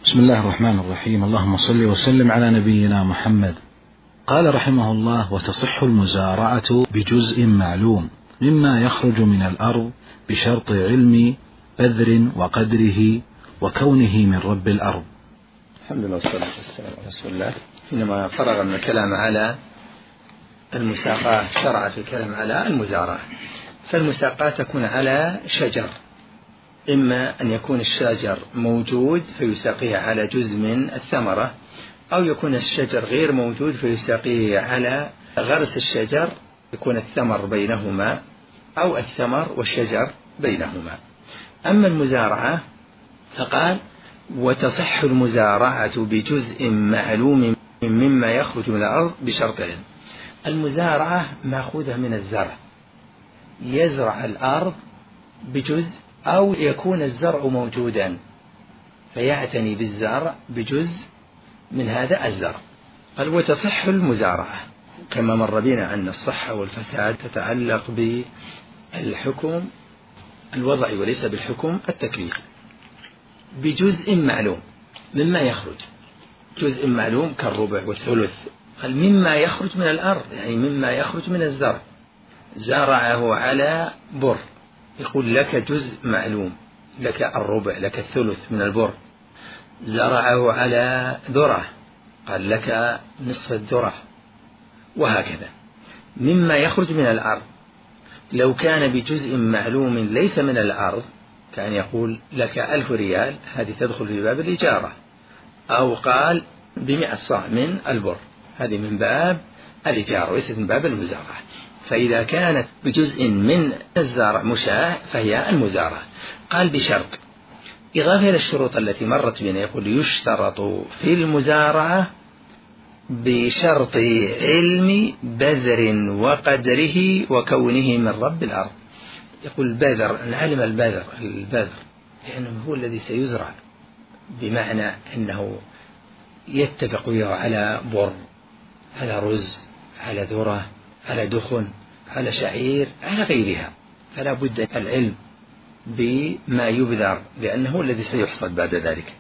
بسم الله الرحمن الرحيم. اللهم صل وسلم على نبينا محمد. قال رحمه الله: وتصح المزارعة بجزء معلوم مما يخرج من الأرض بشرط علم بذر وقدره وكونه من رب الأرض. الحمد لله والصلاة والسلام على رسول الله. حينما فرغ من الكلام على المساقاة شرع في الكلام على المزارعة. فالمساقاة تكون على شجر، إما أن يكون الشجر موجود فيساقيه على جزء من الثمرة، أو يكون الشجر غير موجود فيساقيه على غرس الشجر يكون الثمر بينهما، أو الثمر والشجر بينهما. أما المزارعة فقال: وتصح المزارعة بجزء معلوم مما يخرج من الأرض بشرطين. المزارعة مأخوذة من الزرع، يزرع الأرض بجزء، أو يكون الزرع موجودا فيعتني بالزرع بجزء من هذا الزرع. قال: وتصح المزارعة، كما مر بنا أن الصحة والفساد تتعلق بالحكم الوضعي وليس بالحكم التكليفي. بجزء معلوم مما يخرج، جزء معلوم كالربع والثلث. قال: مما يخرج من الأرض، يعني مما يخرج من الزرع. زرعه على بر، يقول لك جزء معلوم، لك الربع، لك الثلث من البر. زرعه على ذرة، قال لك نصف الذرة، وهكذا. مما يخرج من الأرض لو كان بجزء معلوم ليس من الأرض، كان يقول لك 1000 ريال، هذه تدخل في باب الإجارة. أو قال ب100 صاع من البر، هذه من باب الإجارة وليست من باب المزارعة. فإذا كانت بجزء من الزرع مشاع فهي المزارعة. قال: بشرط، إضافة إلى الشروط التي مرت بنا، يقول: يشترط في المزارعة بشرط علم بذر وقدره وكونه من رب الأرض. يقول بذر، نعلم البذر لأنه هو الذي سيزرع، بمعنى أنه يتفق على بر، على رز، على ذرة، على دخن، على شعير، على غيرها، فلا بد العلم بما يبذر لأنه هو الذي سيحصد بعد ذلك.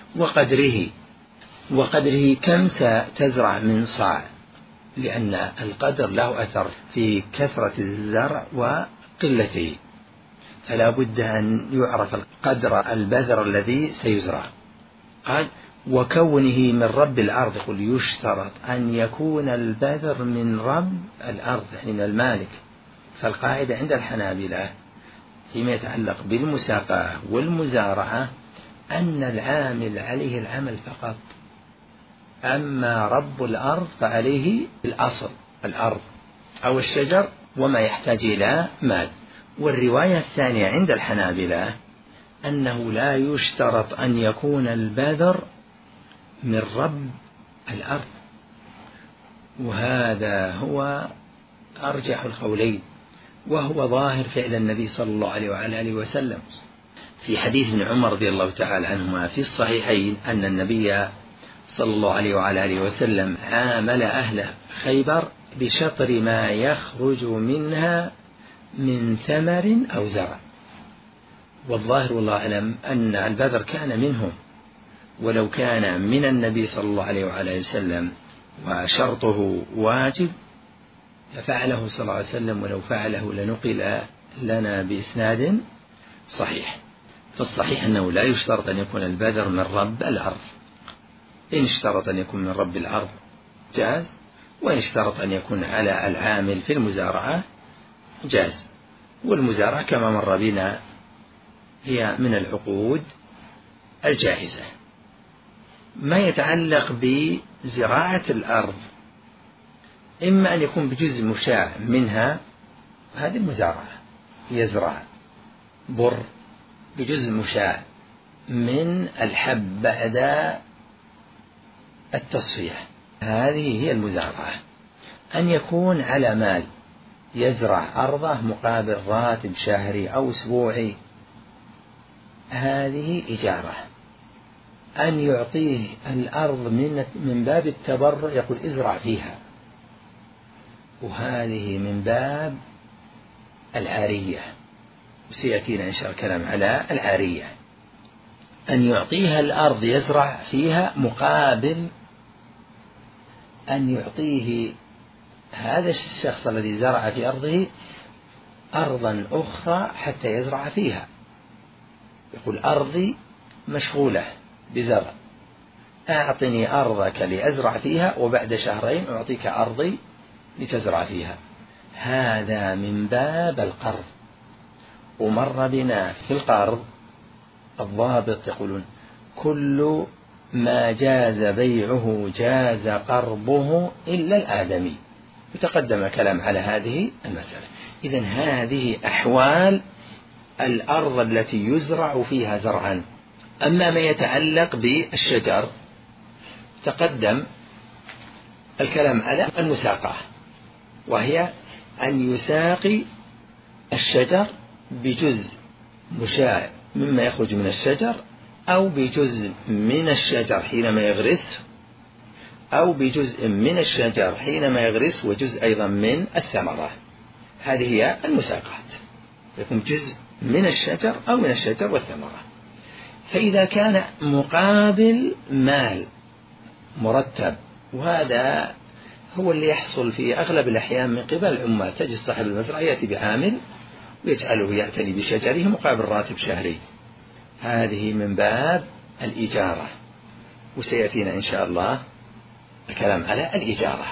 وقدره كم ستزرع من صاع، لأن القدر له أثر في كثرة الزرع وقلته، فلا بد أن يعرف قدر البذر الذي سيزرع. قال: وكونه من رب الأرض. يقول: يشترط أن يكون البذر من رب الأرض، يعني من المالك. فالقاعدة عند الحنابلة فيما يتعلق بالمساقاة والمزارعة أن العامل عليه العمل فقط، أما رب الأرض فعليه الأصل، الأرض أو الشجر وما يحتاج إلى مال. والرواية الثانية عند الحنابلة أنه لا يشترط أن يكون البذر من رب الأرض، وهذا هو أرجح القولين، وهو ظاهر فعل النبي صلى الله عليه وعلى آله وسلم. في حديث ابن عمر رضي الله تعالى عنهما في الصحيحين أن النبي صلى الله عليه وعلى آله وسلم عامل أهل خيبر بشطر ما يخرج منها من ثمر أو زرع. والظاهر والله أعلم أن البذر كان منهم، ولو كان من النبي صلى الله عليه وعلى وسلم وشرطه واجب لفعله صلى الله عليه وسلم، ولو فعله لنقل لنا بإسناد صحيح. فالصحيح أنه لا يشترط أن يكون البذر من رب الأرض. إن اشترط أن يكون من رب الأرض جاز، وإن اشترط أن يكون على العامل في المزارعة جاز. والمزارعة كما مر بنا هي من العقود الجائزة. ما يتعلق بزراعة الأرض إما أن يكون بجزء مشاع منها، هذه المزارعة، يزرع بر بجزء مشاع من الحب بعد التصفية، هذه هي المزارعة. أن يكون على مال، يزرع أرضه مقابل راتب شهري أو أسبوعي، هذه إجارة. أن يعطيه الأرض من باب التبرع، يقول ازرع فيها، وهذه من باب العارية، وسيأتينا إن شاء الله الكلام على العارية. أن يعطيها الأرض يزرع فيها مقابل أن يعطيه هذا الشخص الذي زرع في أرضه أرضا أخرى حتى يزرع فيها. يقول أرضي مشغولة بزرع، أعطني أرضك لأزرع فيها وبعد شهرين أعطيك أرضي لتزرع فيها. هذا من باب القرض. ومر بنا في القرض الضابط يقولون كل ما جاز بيعه جاز قرضه إلا الآدمي، وتقدم كلام على هذه المسألة. إذن هذه أحوال الأرض التي يزرع فيها زرعا. أما ما يتعلق بالشجر تقدم الكلام على المساقة، وهي أن يساقي الشجر بجزء مشاع مما يخرج من الشجر، أو بجزء من الشجر حينما يغرس، أو بجزء من الشجر حينما يغرس وجزء أيضا من الثمرة. هذه هي المساقات، يكون جزء من الشجر أو من الشجر والثمرة. فإذا كان مقابل مال مرتب، وهذا هو اللي يحصل في أغلب الأحيان من قبل العمال، تجد صاحب المزرعة يأتي بعامل ويجعله يعتني بشجره مقابل راتب شهري، هذه من باب الإجارة، وسيأتينا إن شاء الله الكلام على الإجارة.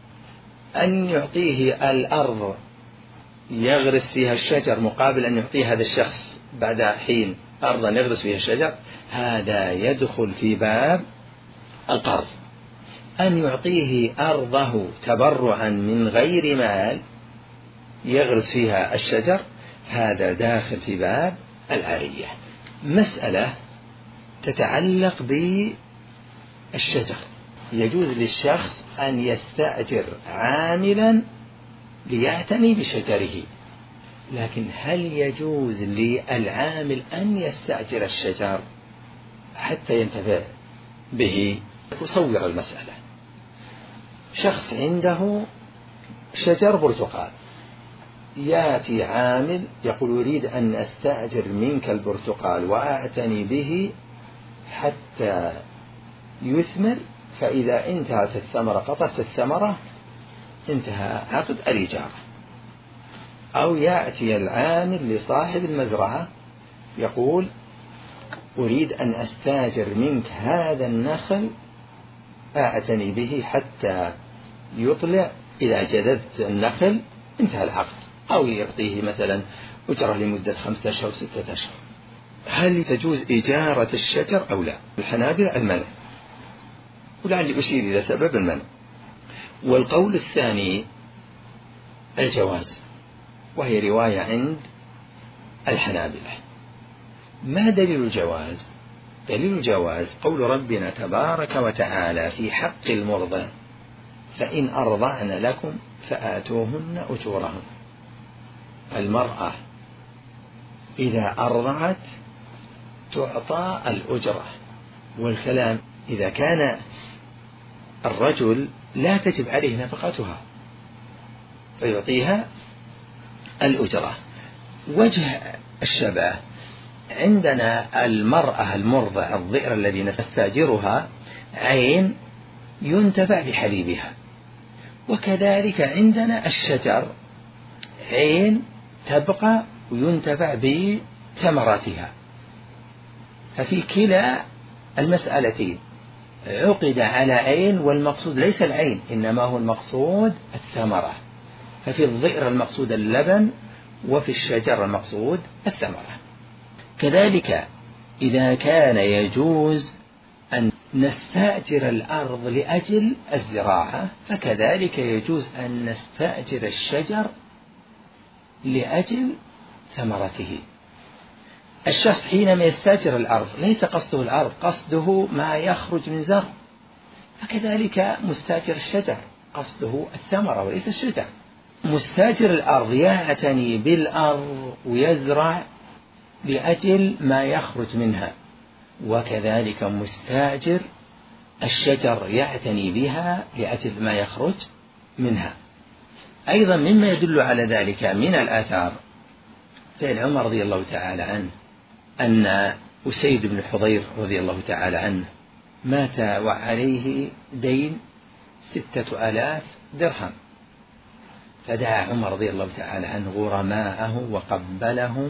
أن يعطيه الأرض يغرس فيها الشجر مقابل أن يعطيه هذا الشخص بعد حين أرضا يغرس فيها الشجر، هذا يدخل في باب القرض. أن يعطيه أرضه تبرعا من غير مال يغرس فيها الشجر، هذا داخل في باب العارية. مسألة تتعلق بالشجر، يجوز للشخص أن يستأجر عاملا ليعتني بشجره، لكن هل يجوز للعامل أن يستأجر الشجر حتى ينتفع به؟ تصور المسألة، شخص عنده شجر برتقال، يأتي عامل يقول أريد أن أستأجر منك البرتقال وأعتني به حتى يثمر، فإذا انتهت الثمرة قطفت الثمرة انتهى عقد الإجارة. أو يأتي العامل لصاحب المزرعة يقول أريد أن أستأجر منك هذا النخل أعتني به حتى يطلع، إذا جددت النخل انتهى العقد. أو يعطيه مثلا أجرة لمدة 5 أشهر 6 أشهر. هل تجوز إجارة الشجر أو لا؟ الحنابلة المنع، ولعلي أشير إلى سبب المنع. والقول الثاني الجواز، وهي رواية عند الحنابلة. ما دليل الجواز؟ دليل الجواز قول ربنا تبارك وتعالى في حق المرضى فإن أرضعن لكم فآتوهن أجورهن. المرأة إذا أرضعت تعطى الأجرة، والكلام إذا كان الرجل لا تجب عليه نفقتها فيعطيها الأجرة. وجه الشبه عندنا المرأة المرضع الضئر الذي نستأجرها عين ينتفع بحليبها، وكذلك عندنا الشجر عين تبقى وينتفع بثمراتها. ففي كلا المسألتين عقد على عين، والمقصود ليس العين إنما هو المقصود الثمرة. ففي الضئر المقصود اللبن، وفي الشجر المقصود الثمرة. كذلك إذا كان يجوز أن نستأجر الأرض لأجل الزراعة، فكذلك يجوز أن نستأجر الشجر لأجل ثمرته. الشخص حينما يستأجر الأرض ليس قصده الأرض، قصده ما يخرج من زرع، فكذلك مستأجر الشجر قصده الثمرة وليس الشجر. مستأجر الأرض يعتني بالأرض ويزرع لأجل ما يخرج منها، وكذلك مستأجر الشجر يعتني بها لأجل ما يخرج منها. أيضا مما يدل على ذلك من الآثار فعل عمر رضي الله تعالى عنه أن أسيد بن حضير رضي الله تعالى عنه مات وعليه دين 6000 درهم، فدعا عمر رضي الله تعالى عنه غرماءه وقبلهم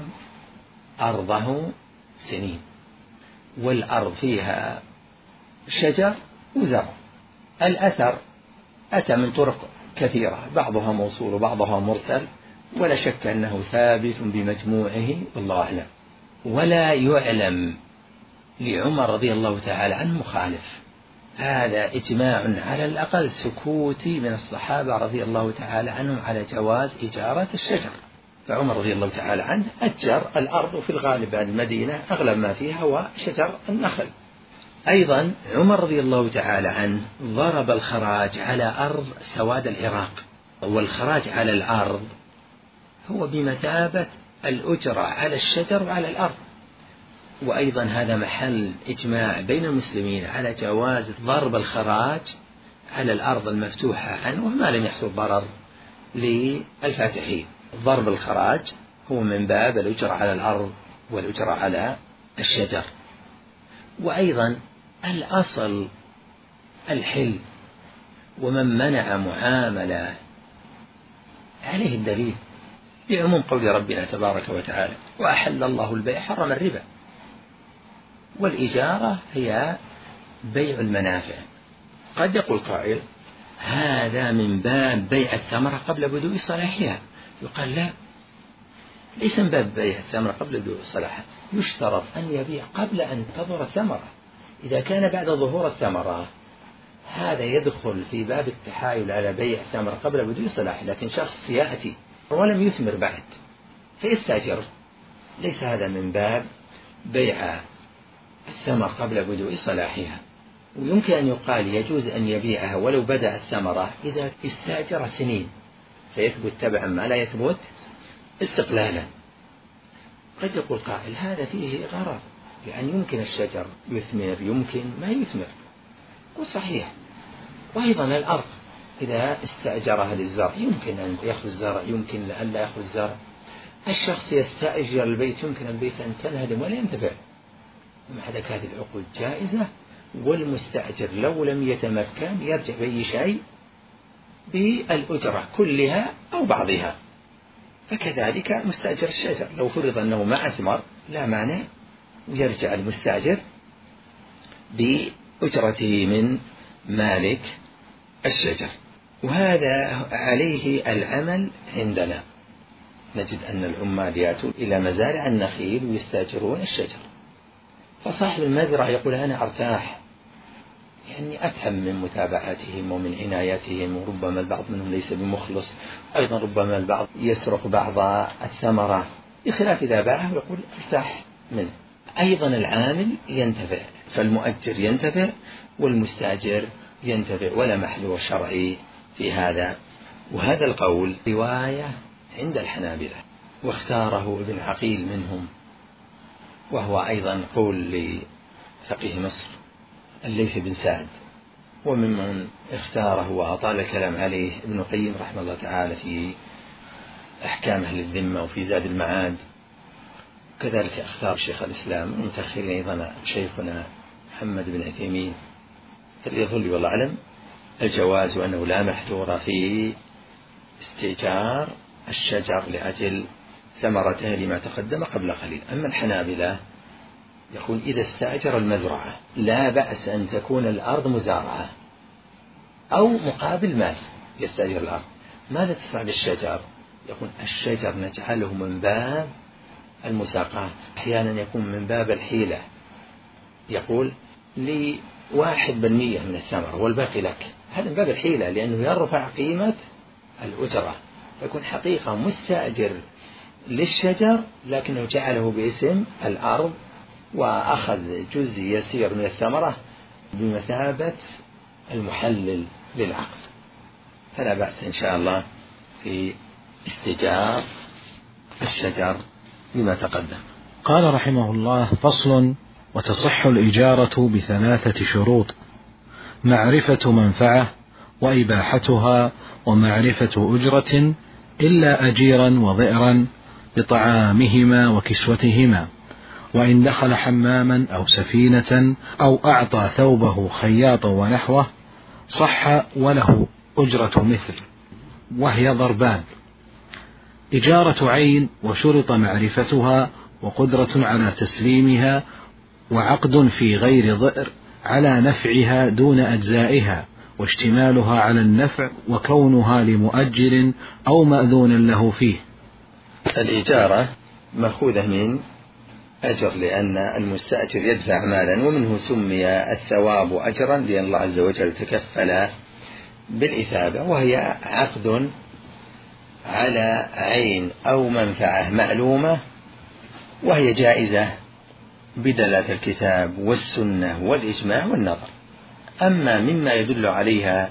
أرضه سنين، والأرض فيها شجر وزرع. الأثر أتى من طرق كثيرة، بعضها موصول وبعضها مرسل، ولا شك أنه ثابت بمجموعه والله أعلم. ولا يعلم لعمر رضي الله تعالى عنه مخالف، هذا إجماع على الأقل سكوتي من الصحابة رضي الله تعالى عنهم على جواز إجارة الشجر. فعمر رضي الله تعالى عنه أجر الأرض، وفي الغالب المدينة أغلب ما فيها هو شجر النخل. أيضا عمر رضي الله تعالى عنه ضرب الخراج على أرض سواد العراق، والخراج على الأرض هو بمثابة الأجرة على الشجر وعلى الأرض. وأيضا هذا محل إجماع بين المسلمين على جواز ضرب الخراج على الأرض المفتوحة عنه وما لم يحصل ضرر للفاتحين. ضرب الخراج هو من باب الأجرة على الأرض والأجرة على الشجر. وأيضا الأصل الحل، ومن منع معاملة عليه الدليل بعموم قول ربنا تبارك وتعالى: وأحل الله البيع حرم الربا. والإجارة هي بيع المنافع. قد يقول قائل: هذا من باب بيع الثمرة قبل بدء صلاحها. يقال: لا، ليس من باب بيع الثمرة قبل بدء صلاحها، يشترط أن يبيع قبل أن تظهر الثمرة. إذا كان بعد ظهور الثمرة هذا يدخل في باب التحايل على بيع الثمرة قبل بدء صلاحها. لكن شخص يأتي ولم يثمر بعد فيستأجر، ليس هذا من باب بيع الثمر قبل بدء صلاحها. ويمكن أن يقال يجوز أن يبيعها ولو بدأ الثمرة إذا استأجر سنين، فيثبت تبعا ما لا يثبت استقلالا. قد يقول قائل: هذا فيه غرض، يعني يمكن الشجر يثمر يمكن ما يثمر، وصحيح. وأيضا الأرض إذا استأجرها للزرع يمكن أن يأخذ الزرع يمكن أن لا يأخذ الزرع. الشخص يستأجر البيت يمكن البيت أن تنهدم ولا ينتفع، مع ذلك هذه العقود جائزة. والمستأجر لو لم يتمكن يرجع بأي شيء بالأجرة كلها أو بعضها. فكذلك مستأجر الشجر لو فرض أنه ما أثمر لا مانع، يرجع المستأجر بأجرته من مالك الشجر. وهذا عليه العمل عندنا. نجد أن العمال يأتون إلى مزارع النخيل ويستأجرون الشجر، فصاحب المزرعة يقول: أنا أرتاح، يعني أفهم من متابعتهم ومن عنايتهم، وربما البعض منهم ليس بمخلص، أيضا ربما البعض يسرق بعض الثمرة، بخلاف إذا باعه يقول ارتاح منه. أيضا العامل ينتفع، فالمؤجر ينتفع والمستأجر ينتفع، ولا محذور شرعي في هذا. وهذا القول رواية عند الحنابلة، واختاره ابن عقيل منهم، وهو أيضا قول لفقيه مصر الليث بن سعد، وممن اختاره وأطال الكلام عليه ابن القيم رحمه الله تعالى في أحكام أهل الذمة وفي زاد المعاد. كذلك اختار شيخ الإسلام المتأخرين أيضا شيخنا محمد بن عثيمين. فليظل والله أعلم الجواز، وأنه لا محذور في استئجار الشجر لأجل ثمرته لما تقدم قبل قليل. أما الحنابلة يقول: إذا استأجر المزرعة لا بأس أن تكون الأرض مزارعة أو مقابل مال يستأجر الأرض. ماذا تفعل بالشجر؟ يقول: الشجر نجعله من باب المساقات، أحيانا يكون من باب الحيلة، يقول: لي 1% من الثمر والباقي لك. هذا من باب الحيلة، لأنه يرفع قيمة الأجرة، فيكون حقيقة مستأجر للشجر لكنه جعله باسم الأرض، وأخذ جزء يسير من الثمرة بمثابة المحلل للعقد. فلا بأس إن شاء الله في استئجار الشجر لما تقدم. قال رحمه الله: فصل: وتصح الإجارة ب3 شروط: معرفة منفعة، وإباحتها، ومعرفة أجرة، إلا أجيرا وضئرا بطعامهما وكسوتهما، وإن دخل حماما أو سفينة أو أعطى ثوبه خياطا ونحوه صح وله أجرة مثل، وهي ضربان: إجارة عين وشرط معرفتها وقدرة على تسليمها، وعقد في غير ضئر على نفعها دون أجزائها، واشتمالها على النفع وكونها لمؤجر أو مأذونا له فيه. الإجارة مأخوذة من أجر، لأن المستأجر يدفع مالا، ومنه سمي الثواب أجرا لأن الله عز وجل تكفل بالإثابة، وهي عقد على عين أو منفعة معلومة، وهي جائزة بدلالة الكتاب والسنة والإجماع والنظر. أما مما يدل عليها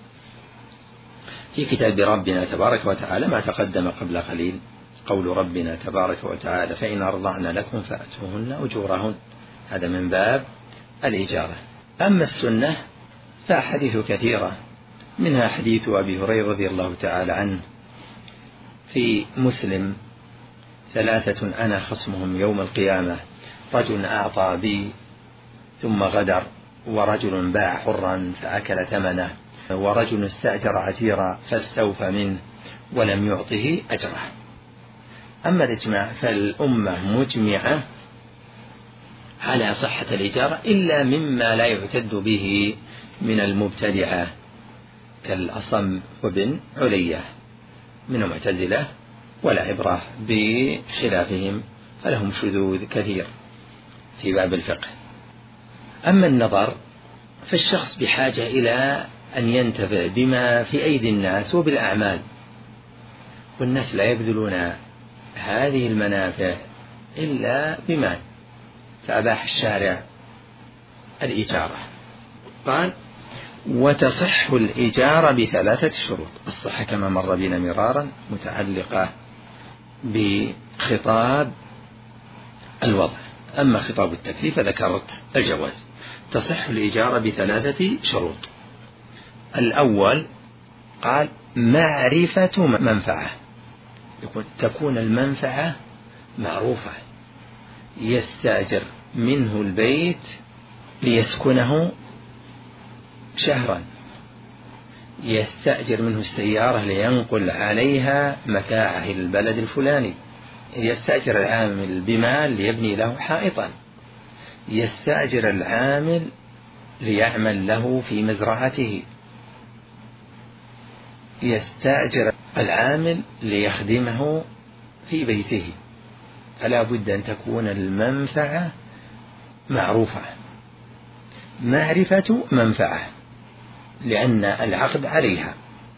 في كتاب ربنا تبارك وتعالى ما تقدم قبل قليل، قول ربنا تبارك وتعالى: فإن أرضعن لكم فأتوهن أجورهن، هذا من باب الإجارة. أما السنة فأحاديث كثيرة، منها حديث أبي هريرة رضي الله تعالى عنه في مسلم: 3 أنا خصمهم يوم القيامة: رجل أعطى بي ثم غدر، ورجل باع حرا فأكل ثمنه، ورجل استأجر عتيرا فاستوفى منه ولم يعطه أجره. أما الإجماع فالأمة مجمعة على صحة الإجارة، إلا مما لا يعتد به من المبتدعة كالأصم وابن علية من المعتزلة، ولا عبرة بخلافهم، فلهم شذوذ كثير في باب الفقه. أما النظر فالشخص بحاجة إلى أن ينتفع بما في أيدي الناس وبالأعمال، والناس لا يبذلون هذه المنافع إلا بمال، فأباح الشارع الإجارة. قال: وتصح الإجارة ب3 شروط. الصحة كما مر بنا مرارا متعلقة بخطاب الوضع، أما خطاب التكليف ذكرت الجواز. تصح الإجارة ب3 شروط. الأول قال: معرفة منفعة، تكون المنفعة معروفة، يستأجر منه البيت ليسكنه شهرا، يستأجر منه السيارة لينقل عليها متاعه إلى البلد الفلاني، يستأجر العامل بمال ليبني له حائطا، يستأجر العامل ليعمل له في مزرعته، يستأجر العامل ليخدمه في بيته. فلا بد أن تكون المنفعة معروفة. معرفة منفعة لأن العقد عليها.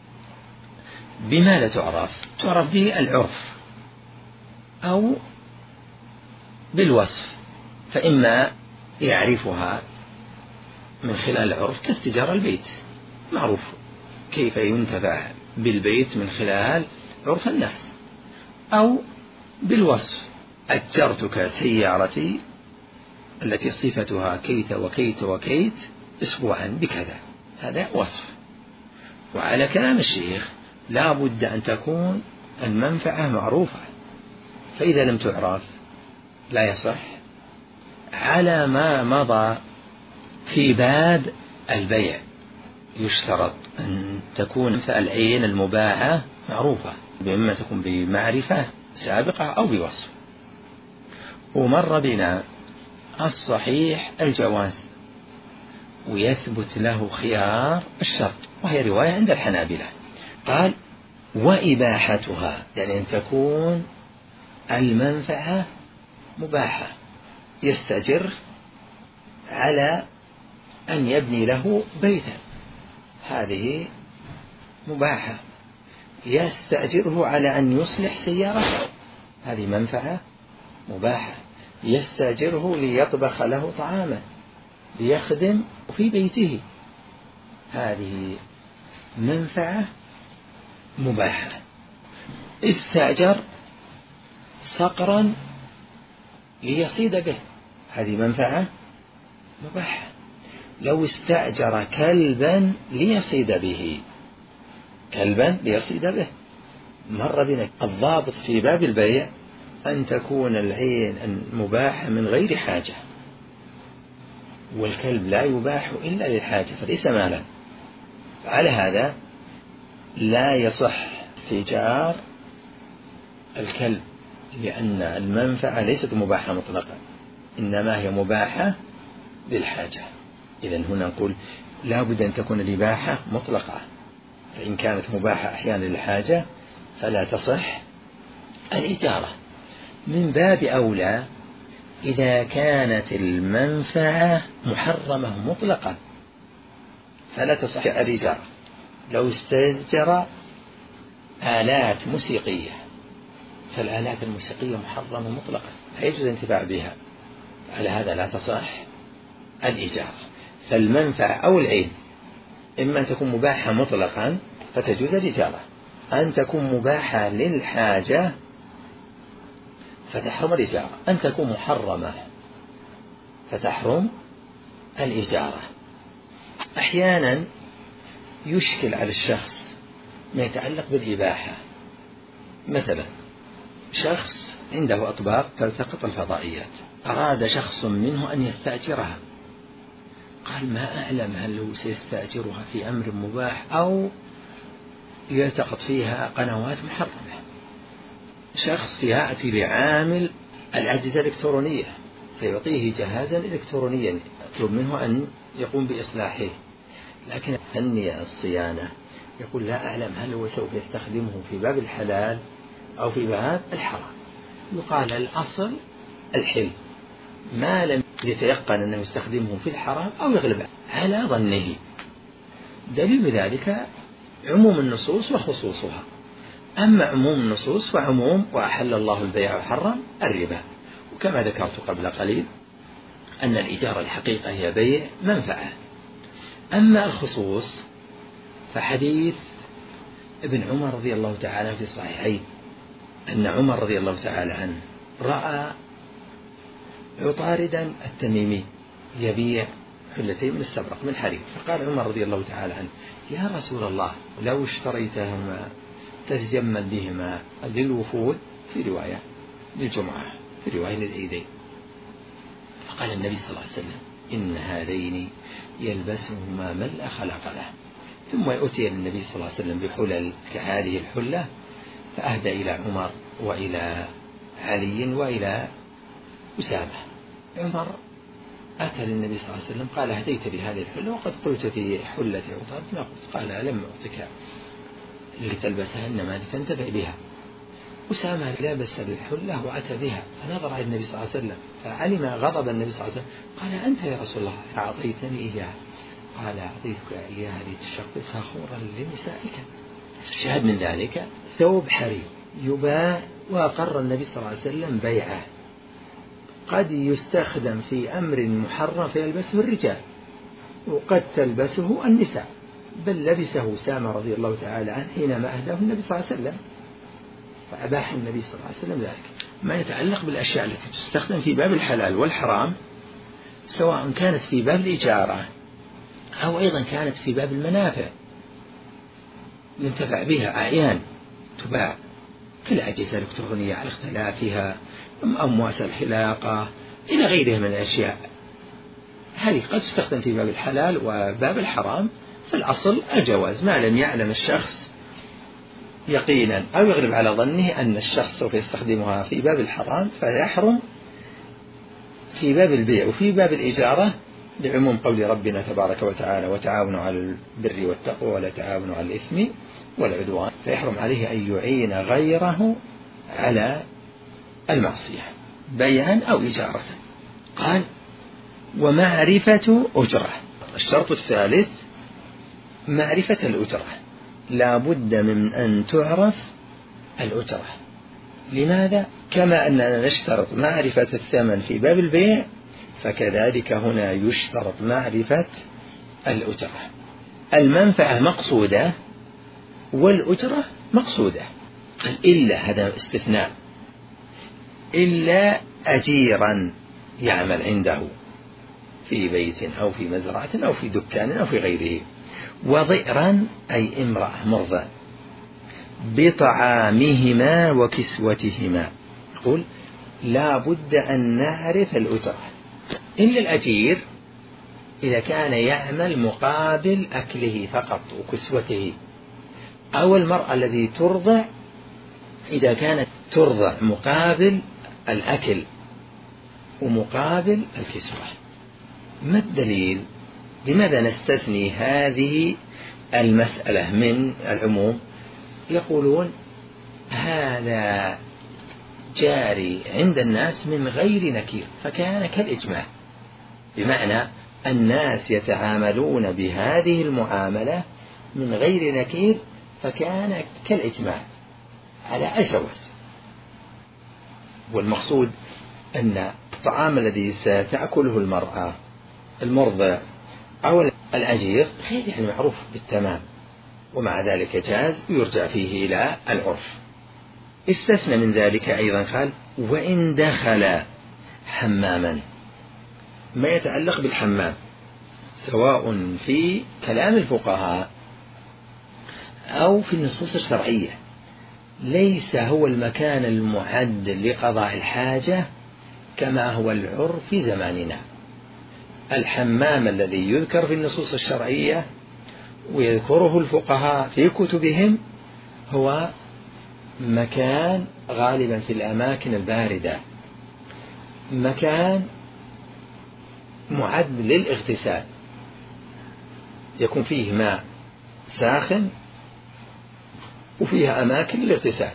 بماذا تعرف؟ تعرف بالعرف أو بالوصف، فإما يعرفها من خلال العرف كاستئجار البيت، معروف كيف ينتفع بالبيت من خلال عرف الناس، أو بالوصف: أجرتك سيارتي التي صفتها كيت وكيت وكيت أسبوعا بكذا، هذا وصف. وعلى كلام الشيخ لا بد أن تكون المنفعة معروفة، فإذا لم تعرف لا يصح، على ما مضى في باب البيع يشترط أن تكون العين المباعة معروفة، بإما تكون بمعرفة سابقة أو بوصف. ومر بنا الصحيح الجواز، ويثبت له خيار الشرط، وهي رواية عند الحنابلة. قال: وإباحتها، يعني أن تكون المنفعة مباحة، يستأجر على أن يبني له بيتا، هذه مباحة. يستأجره على أن يصلح سيارته، هذه منفعة مباحة. يستأجره ليطبخ له طعاما، ليخدم في بيته، هذه منفعة مباحة. استأجر صقرا ليصيد به، هذه منفعة مباحة. لو استأجر كلبا ليصيد به، كلبا ليصيد به، مر بنا الضابط في باب البيع أن تكون العين مباحة من غير حاجة، والكلب لا يباح إلا للحاجة فليس مالا. على هذا لا يصح استئجار الكلب، لأن المنفعة ليست مباحة مطلقا، إنما هي مباحة للحاجة. إذن هنا نقول لا بد أن تكون الإباحة مطلقة، فإن كانت مباحة أحيانا للحاجة فلا تصح الإجارة. من باب أولى إذا كانت المنفعة محرمة مطلقا فلا تصح الإجارة. لو استأجر آلات موسيقية فالآلات الموسيقية محرمة مطلقا لا يجوز الانتفاع بها، على هذا لا تصح الإجارة. فالمنفعة أو العين إما أن تكون مباحة مطلقا فتجوز الإجارة، أن تكون مباحة للحاجة فتحرم الإجارة، أن تكون محرمة فتحرم الإجارة. أحيانا يشكل على الشخص ما يتعلق بالإباحة، مثلا شخص عنده أطباق تلتقط الفضائيات، أراد شخص منه أن يستأجرها، قال ما أعلم هل هو سيستأجرها في أمر مباح أو يلتقط فيها قنوات محرمة. شخص يأتي لعامل الأجهزة الإلكترونية فيعطيه جهازا إلكترونيا يطلب منه أن يقوم بإصلاحه، لكن فني الصيانة يقول لا أعلم هل هو سوف يستخدمه في باب الحلال أو في باب الحرام. يقال الأصل الحل ما لم يتيقن أنه يستخدمه في الحرام أو يغلب على ظنه. دليل ذلك عموم النصوص وخصوصها. أما عموم النصوص فعموم وأحل الله البيع وحرم الربا، وكما ذكرت قبل قليل أن الإجارة الحقيقة هي بيع منفعة. أما الخصوص فحديث ابن عمر رضي الله تعالى في الصحيحين أن عمر رضي الله تعالى عنه رأى عطاردا التميمي يبيع حلتين من السبرق من حرير، فقال عمر رضي الله تعالى عنه يا رسول الله لو اشتريتهما تتجمل بهما للوفود، في رواية للجمعة، في رواية للعيدين. فقال النبي صلى الله عليه وسلم إن هذين يلبسهما من لا خلق له. ثم يؤتي النبي صلى الله عليه وسلم بحلل كهذه الحلة، فأهدى إلى عمر وإلى علي وإلى أسامة. عمر أتى للنبي صلى الله عليه وسلم قال هديت لي هذه الحلة وقد قلت في حلة عطارد ما قلت. قال لم أعطك لتلبسها إنما لتنتفع بها. أسامة لابس الحلة وأتى بها، فنظر إلى النبي صلى الله عليه وسلم فعلم غضب النبي صلى الله عليه وسلم، قال أنت يا رسول الله أعطيتني إياها؟ قال أعطيتك إياها لتشقق فخورا لنسائك. الشاهد من ذلك ثوب حرير يباع، وأقر النبي صلى الله عليه وسلم بيعه، قد يستخدم في أمر محرم فيلبسه الرجال وقد تلبسه النساء، بل لبسه أسامة رضي الله تعالى عنه حينما أهداه النبي صلى الله عليه وسلم، فأباح النبي صلى الله عليه وسلم ذلك. ما يتعلق بالأشياء التي تستخدم في باب الحلال والحرام سواء كانت في باب الإجارة أو أيضا كانت في باب المنافع ينتفع بها أعيان تباع كالأجهزة الإلكترونية على اختلافها، أمواس الحلاقة إلى غيرها من الأشياء، هذه قد تستخدم في باب الحلال وباب الحرام، فالأصل الجواز ما لم يعلم الشخص يقينا أو يغلب على ظنه أن الشخص سوف يستخدمها في باب الحرام فيحرم في باب البيع وفي باب الإجارة، لعموم قول ربنا تبارك وتعالى وتعاونوا على البر والتقوى ولا تعاونوا على الإثم والعدوان، فيحرم عليه أن يعين غيره على المعصية بيعا أو إجارة. قال ومعرفة أجرة. الشرط الثالث معرفة الأجرة، لا بد من أن تعرف الأجرة. لماذا؟ كما أننا نشترط معرفة الثمن في باب البيع فكذلك هنا يشترط معرفة الأجرة. المنفعة مقصودة والأجرة مقصودة. إلا هذا استثناء، إلا أجيرا يعمل عنده في بيت أو في مزرعة أو في دكان أو في غيره، وضئرا أي امرأة مرضى بطعامهما وكسوتهما. يقول لا بد أن نعرف الأجرة إلا الأجير إذا كان يعمل مقابل أكله فقط وكسوته، أو المرأة التي ترضع إذا كانت ترضع مقابل الأكل ومقابل الكسوة. ما الدليل؟ لماذا نستثني هذه المسألة من العموم؟ يقولون هذا جاري عند الناس من غير نكير فكان كالإجماع، بمعنى الناس يتعاملون بهذه المعاملة من غير نكير فكان كالإجماع على الجواز. والمقصود أن الطعام الذي ستأكله المرأة المرضع أو الأجير غير يعني معروف بالتمام، ومع ذلك جاز ويرجع فيه إلى العرف. استثنى من ذلك أيضا قال وإن دخل حماما، ما يتعلق بالحمام سواء في كلام الفقهاء أو في النصوص الشرعية ليس هو المكان المعد لقضاء الحاجة كما هو العرف في زماننا. الحمام الذي يذكر في النصوص الشرعية ويذكره الفقهاء في كتبهم هو مكان غالبا في الأماكن الباردة، مكان معد للاغتسال يكون فيه ماء ساخن وفيها أماكن للاغتسال.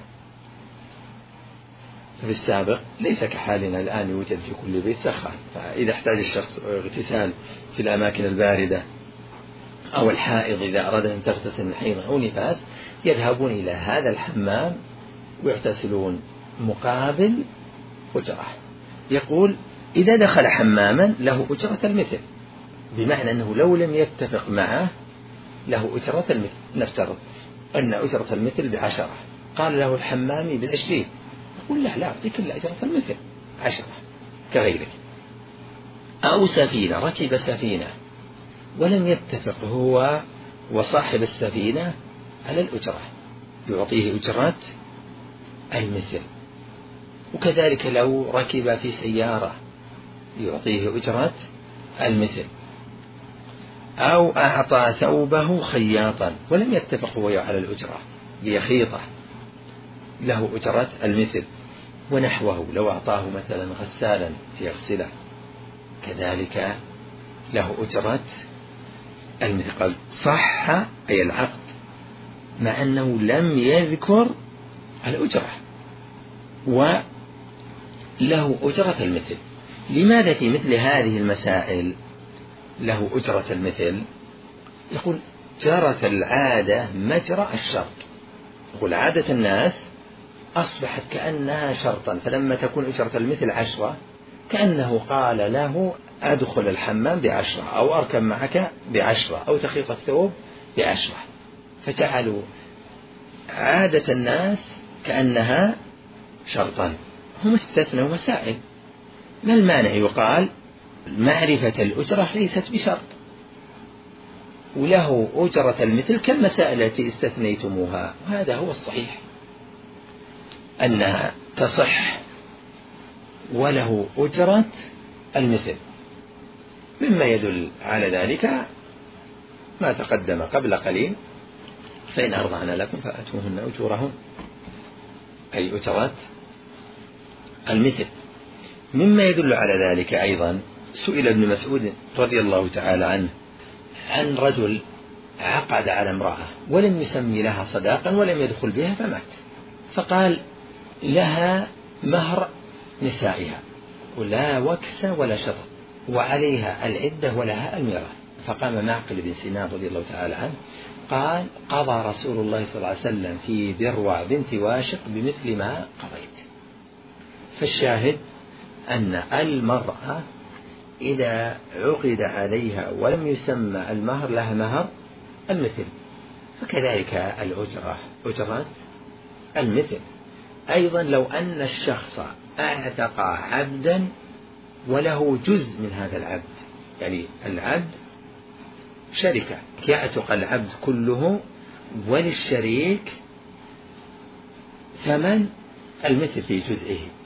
في السابق ليس كحالنا الآن يوجد في كل بيت سخان، فإذا احتاج الشخص اغتسال في الأماكن الباردة أو الحائض إذا أراد أن تغتسل من حيض أو نفاس يذهبون إلى هذا الحمام ويغتسلون مقابل أجرة. يقول إذا دخل حماما له أجرة المثل، بمعنى أنه لو لم يتفق معه له أجرة المثل. نفترض أن أجرة المثل ب10، قال له الحمامي ب20، يقول لا أعطيك إلا أجرة المثل 10 كغيره. أو سفينة، ركب سفينة ولم يتفق هو وصاحب السفينة على الأجرة يعطيه أجرة المثل. وكذلك لو ركب في سيارة يعطيه أجرة المثل. أو أعطى ثوبه خياطا ولم يتفق هو على الأجرة ليخيطه له أجرة المثل. ونحوه لو أعطاه مثلا غسالا ليغسله كذلك له أجرة المثل. قال صح أي العقد مع أنه لم يذكر الأجرة وله أجرة المثل. لماذا في مثل هذه المسائل له أجرة المثل؟ يقول جرت العادة مجرى الشرط. يقول عادة الناس أصبحت كأنها شرطا، فلما تكون أجرة المثل 10 كأنه قال له أدخل الحمام ب10 أو أركب معك ب10 أو تخيط الثوب ب10، فجعلوا عادة الناس كأنها شرطا. هم استثنوا مسائل. ما المانع يقال معرفة الأجرة ليست بشرط وله أجرة المثل كالمسائل التي استثنيتموها، وهذا هو الصحيح أنها تصح وله أجرة المثل. مما يدل على ذلك ما تقدم قبل قليل فإن أرضعن لكم فأتوهن أجورهن أي أجرة المثل. مما يدل على ذلك أيضا سئل ابن مسعود رضي الله تعالى عنه عن رجل عقد على امرأة ولم يسمي لها صداقا ولم يدخل بها فمات، فقال لها مهر نسائها ولا وكس ولا شطر وعليها العدة ولها الميراث. فقام معقل بن سنان رضي الله تعالى عنه قال قضى رسول الله صلى الله عليه وسلم في ذروة بنت واشق بمثل ما قضيت. فالشاهد أن المرأة إذا عقد عليها ولم يسمى المهر لها مهر المثل، فكذلك الأجرة أجرة المثل. أيضا لو أن الشخص اعتق عبدا وله جزء من هذا العبد، يعني العبد شركة يعتق العبد كله وللشريك ثمن المثل في جزئه،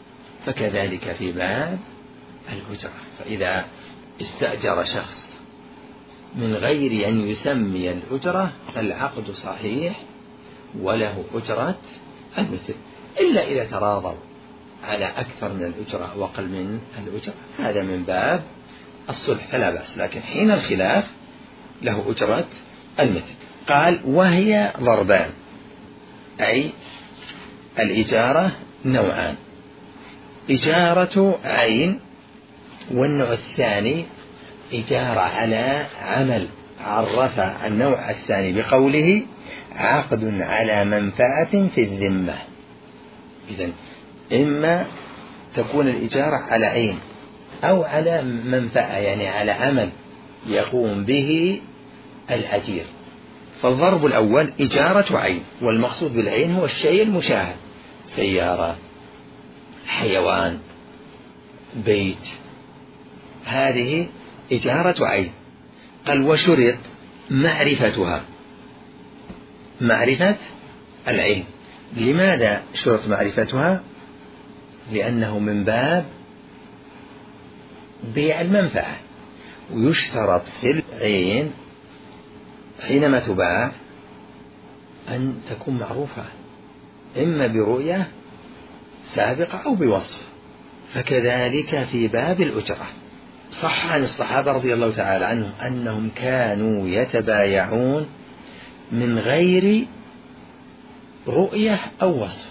فكذلك في باب الأجرة. فإذا استأجر شخص من غير أن يسمي الأجرة فالعقد صحيح وله أجرة المثل، إلا إذا تراضوا على أكثر من الأجرة أو أقل من الأجرة، هذا من باب الصلح فلا بأس، لكن حين الخلاف له أجرة المثل. قال وهي ضربان، أي الإجارة نوعان: إجارة عين، والنوع الثاني إجارة على عمل. عرف النوع الثاني بقوله عقد على منفعة في الذمة. إذن إما تكون الإجارة على عين أو على منفعة، يعني على عمل يقوم به الأجير. فالضرب الأول إجارة عين، والمقصود بالعين هو الشيء المشاهد: سيارة، حيوان، بيت، هذه إجارة عين. قال وشرط معرفتها، معرفة العين. لماذا شرط معرفتها؟ لأنه من باب بيع المنفعة، ويشترط في العين حينما تباع أن تكون معروفة إما برؤية سابقة أو بوصف. فكذلك في باب الأجرة. صح عن الصحابة رضي الله تعالى عنهم أنهم كانوا يتبايعون من غير رؤية أو وصف،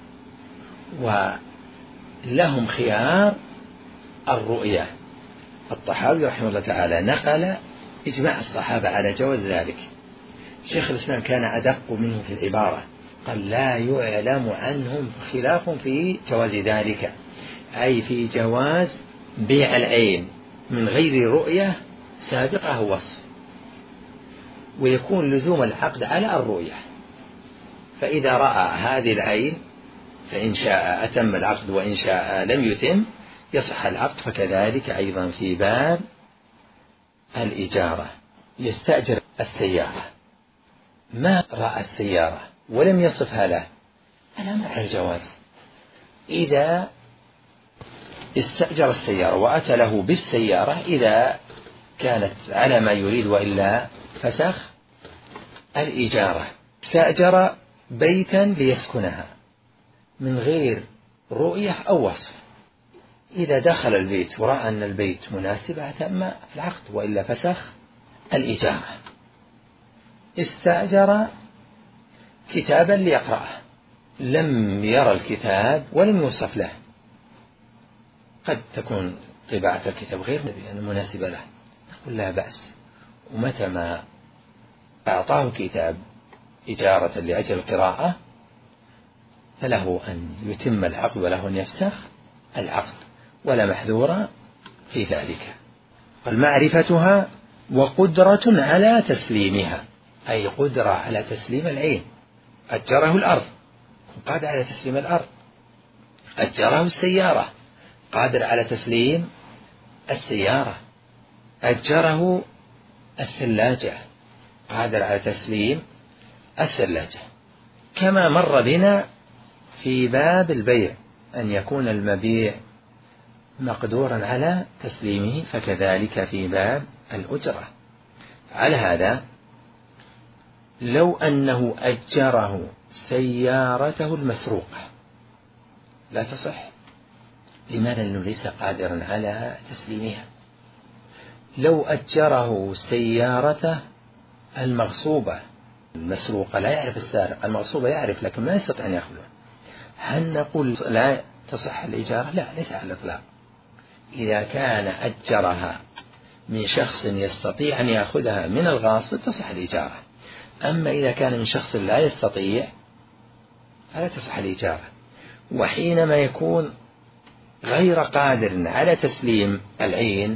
ولهم خيار الرؤية. الطحاوي رحمه الله تعالى نقل إجماع الصحابة على جواز ذلك. شيخ الإسلام كان أدق منه في العبارة، قال لا يعلم عنهم خلاف في جواز ذلك، أي في جواز بيع العين من غير رؤية سابقة أو وصف، ويكون لزوم العقد على الرؤية. فإذا رأى هذه العين فإن شاء أتم العقد، وإن شاء لم يتم يصح العقد. فكذلك أيضا في باب الإجارة. يستأجر السيارة، ما رأى السيارة ولم يصفها له، ألا مع الجواز. إذا استأجر السيارة وأتى له بالسيارة إذا كانت على ما يريد وإلا فسخ الإجارة. استأجر بيتا ليسكنها من غير رؤية أو وصف، إذا دخل البيت ورأى أن البيت مناسب أتم العقد وإلا فسخ الإجارة. استأجر كتابا ليقرأه، لم يرى الكتاب ولم يوصف له، قد تكون طباعة الكتاب غير مناسبة له، نقول لا بأس. ومتى ما أعطاه كتاب إجارة لأجل القراءة فله أن يتم العقد وله أن يفسخ العقد، ولا محذور في ذلك. فالمعرفتها وقدرة على تسليمها، أي قدرة على تسليم العين. أجره الأرض قادر على تسليم الأرض، أجره السيارة قادر على تسليم السيارة، أجره الثلاجة قادر على تسليم الثلاجة. كما مر بنا في باب البيع أن يكون المبيع مقدورا على تسليمه، فكذلك في باب الأجرة. على هذا لو أنه أجره سيارته المسروقة لا تصح. لماذا؟ لأنه ليس قادرا على تسليمها. لو أجره سيارته المغصوبة، المسروقة لا يعرف السارق، المغصوبة يعرف لكن ما يستطيع أن يأخذها، هل نقول لا تصح الإجارة؟ لا، ليس على الإطلاق. إذا كان أجرها من شخص يستطيع أن يأخذها من الغاصب تصح الإجارة. أما إذا كان من شخص لا يستطيع فلا تصح الإجارة. وحينما يكون غير قادر على تسليم العين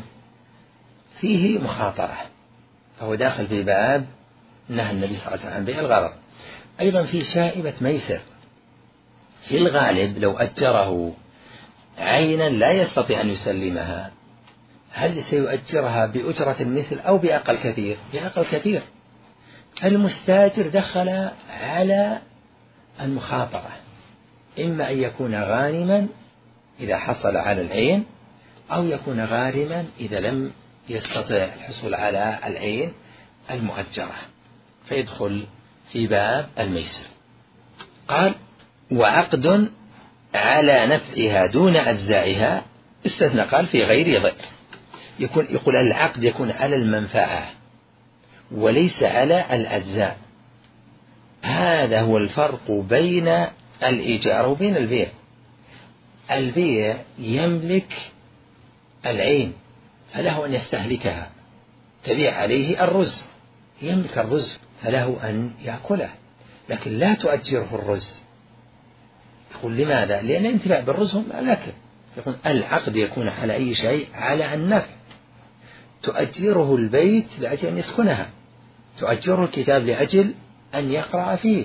فيه مخاطرة، فهو داخل في باب نهى النبي صلى الله عليه وسلم عن بيع الغرض. أيضا في شائبة ميسر، في الغالب لو أجره عينا لا يستطيع أن يسلمها هل سيؤجرها بأجرة المثل أو بأقل كثير؟ بأقل كثير. المستاجر دخل على المخاطرة، إما أن يكون غانما إذا حصل على العين، أو يكون غارما إذا لم يستطع الحصول على العين المؤجرة، فيدخل في باب الميسر. قال: وعقد على نفعها دون أجزائها استثنى، قال في غير ضئر. يقول العقد يكون على المنفعة وليس على الأجزاء. هذا هو الفرق بين الإيجار وبين البيع. البيع يملك العين فله أن يستهلكها، تبيع عليه الرز، يملك الرز فله أن يأكله، لكن لا تؤجره الرز. يقول لماذا؟ لأن الانتفاع بالرز هم الأكل. يقول العقد يكون على أي شيء؟ على النفع. تؤجره البيت لأجل أن يسكنها، تؤجره الكتاب لأجل أن يقرأ فيه،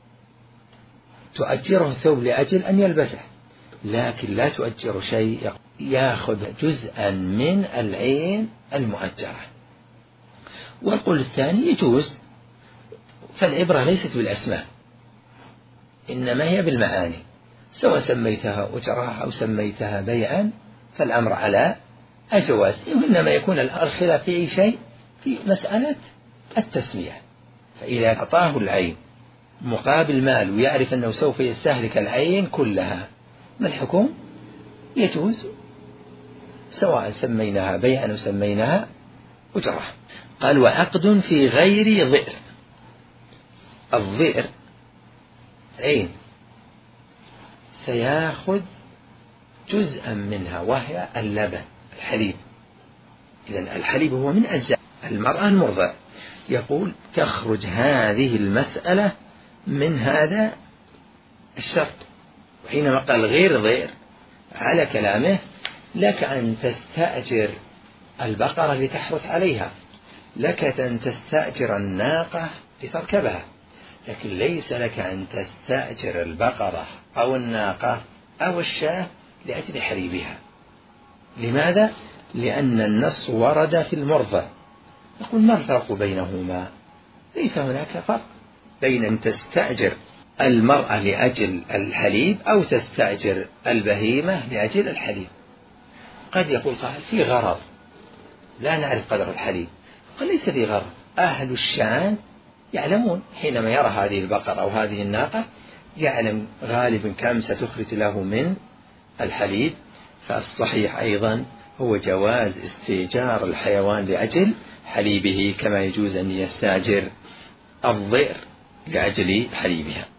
تؤجره الثوب لأجل أن يلبسه، لكن لا تؤجر شيء يأخذ جزءا من العين المؤجرة. والقول الثاني يجوز، فالعبرة ليست بالأسماء إنما هي بالمعاني، سواء سميتها أجرة أو سميتها بيعا فالأمر على الجواز. إنما يكون الخلاف في أي شيء في مسألة التسمية. فإذا أعطاه العين مقابل مال ويعرف أنه سوف يستهلك العين كلها، ما الحكم؟ يجوز، سواء سميناها بيعا أو سميناها أجرة. قال: وعقد في غير ضئر. الضئر عين سيأخذ جزءا منها وهي اللبن، الحليب. إذن الحليب هو من أجزاء المرأة المرضع. يقول: تخرج هذه المسألة من هذا الشرط. وحينما قال غير ضئر على كلامه لك أن تستأجر البقرة لتحرث عليها، لك أن تستأجر الناقة لتركبها، لكن ليس لك أن تستأجر البقرة أو الناقة أو الشاة لأجل حليبها. لماذا؟ لأن النص ورد في المرضع. يقول: ما الفرق بينهما؟ ليس هناك فرق بين أن تستأجر المرأة لأجل الحليب أو تستأجر البهيمة لأجل الحليب. قد يقول قائل: في غرض لا نعرف قدر الحليب. قال: ليس في غرض، أهل الشان يعلمون حينما يرى هذه البقرة أو هذه الناقة يعلم غالبا كم ستخرج له من الحليب. فالصحيح أيضا هو جواز استئجار الحيوان لأجل حليبه، كما يجوز أن يستأجر الضئر لأجل حليبها.